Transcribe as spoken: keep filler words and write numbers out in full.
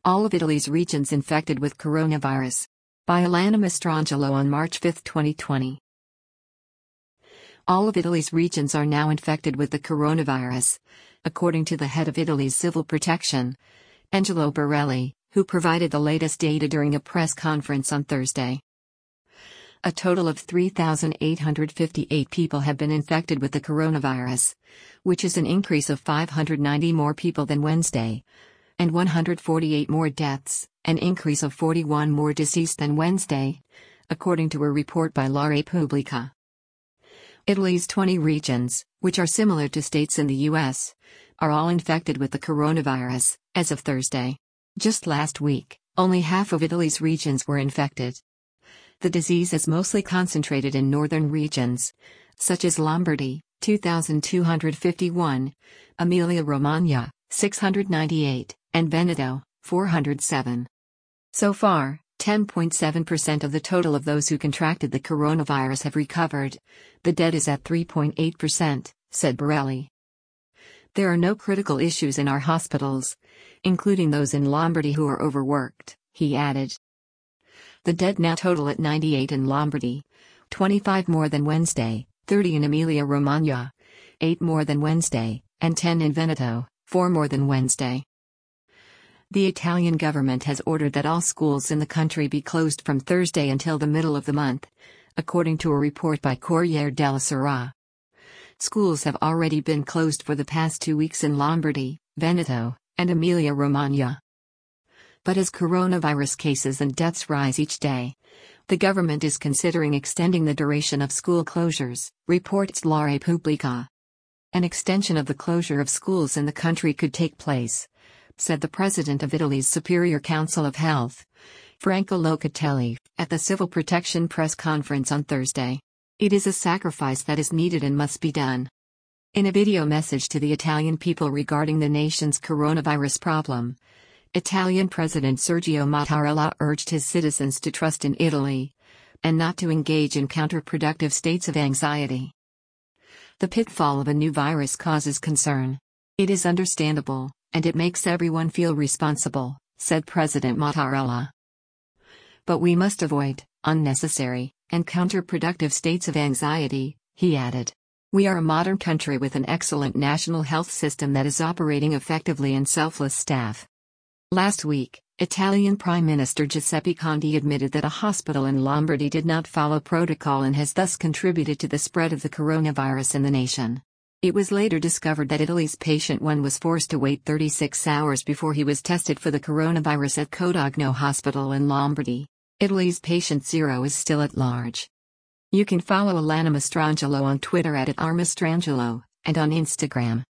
All of Italy's regions infected with coronavirus. By Alana Mastrangelo on March fifth, twenty twenty. All of Italy's regions are now infected with the coronavirus, according to the head of Italy's civil protection, Angelo Borelli, who provided the latest data during a press conference on Thursday. A total of three thousand eight hundred fifty-eight people have been infected with the coronavirus, which is an increase of five hundred ninety more people than Wednesday, and one hundred forty-eight more deaths, an increase of forty-one more deceased than Wednesday, according to a report by La Repubblica. Italy's twenty regions, which are similar to states in the U S, are all infected with the coronavirus, as of Thursday. Just last week, only half of Italy's regions were infected. The disease is mostly concentrated in northern regions, such as Lombardy, two thousand two hundred fifty-one, Emilia-Romagna, six hundred ninety-eight, and Veneto, four hundred seven. So far, ten point seven percent of the total of those who contracted the coronavirus have recovered. The death is at three point eight percent, said Borelli. There are no critical issues in our hospitals, including those in Lombardy who are overworked, he added. The dead now total at ninety-eight in Lombardy, twenty-five more than Wednesday, thirty in Emilia-Romagna, eight more than Wednesday, and ten in Veneto, four more than Wednesday. The Italian government has ordered that all schools in the country be closed from Thursday until the middle of the month, according to a report by Corriere della Sera. Schools have already been closed for the past two weeks in Lombardy, Veneto, and Emilia-Romagna. But as coronavirus cases and deaths rise each day, the government is considering extending the duration of school closures, reports La Repubblica. An extension of the closure of schools in the country could take place, said the president of Italy's Superior Council of Health, Franco Locatelli, at the Civil Protection press conference on Thursday. It is a sacrifice that is needed and must be done. In a video message to the Italian people regarding the nation's coronavirus problem, Italian President Sergio Mattarella urged his citizens to trust in Italy, and not to engage in counterproductive states of anxiety. The pitfall of a new virus causes concern. It is understandable, and it makes everyone feel responsible, said President Mattarella. But we must avoid unnecessary and counterproductive states of anxiety, he added. We are a modern country with an excellent national health system that is operating effectively and selfless staff. Last week, Italian Prime Minister Giuseppe Conte admitted that a hospital in Lombardy did not follow protocol and has thus contributed to the spread of the coronavirus in the nation. It was later discovered that Italy's patient one was forced to wait thirty-six hours before he was tested for the coronavirus at Codogno Hospital in Lombardy. Italy's patient zero is still at large. You can follow Alana Mastrangelo on Twitter at, at r mastrangelo, and on Instagram.